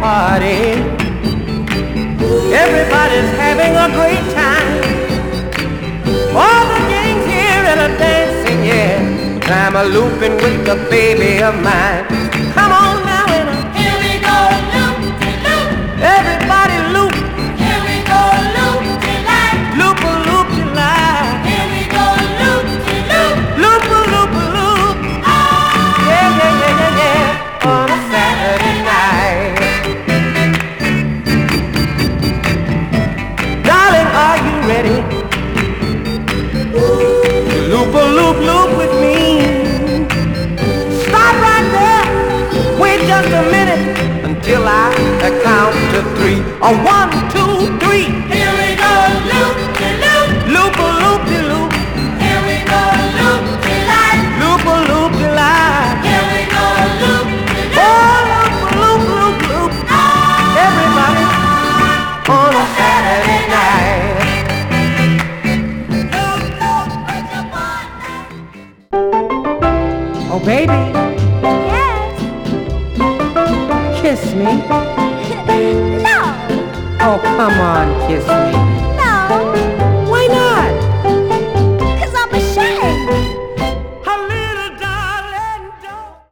party. Everybody's having a great time. All the gangs here and a dancing, yeah. I'm a looping with the baby of mine. Come on now and here we go, loop-de-loop. Everybody loop. Here we go, loop-de-lie. Loop-a-loop-de-lie. Here we go, loop-de-loop. Loop-a-loop-a-loop. Yeah, yeah, yeah, yeah, yeah. On a Saturday night. Darling, are you ready? Loop-a-loop-loop with me. Stop right there. Wait just a minute until I count to three. A 1, 2, 3. Here we go, loop-de-loop. Loop-a-loop-de-loop. Here we go, loop-de-lie. Loop-a-loop-de-lie. Here we go, loop-de-loop. Oh, loop-a-loop-loop-loop. Everybody on a Saturday night. Oh, baby, Yes. kiss me. No. Oh, come on, kiss me. No.